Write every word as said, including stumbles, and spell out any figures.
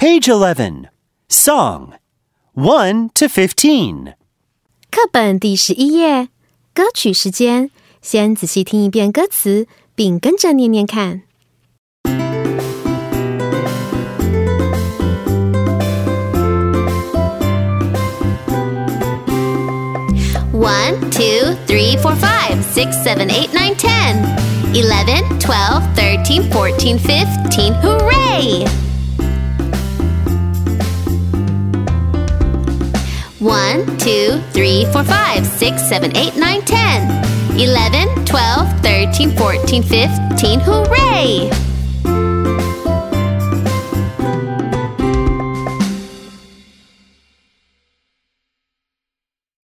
Page eleven. Song. one to fifteen. 课本第十一页，歌曲时间，先仔细听一遍歌词，并跟着念念看。 One, two, three, four, five, six, seven, eight, nine, ten, eleven, twelve, thirteen, fourteen, fifteen. Hooray! One, two, three, four, five, six, seven, eight, nine, ten, eleven, twelve, thirteen, fourteen, fifteen. Hooray!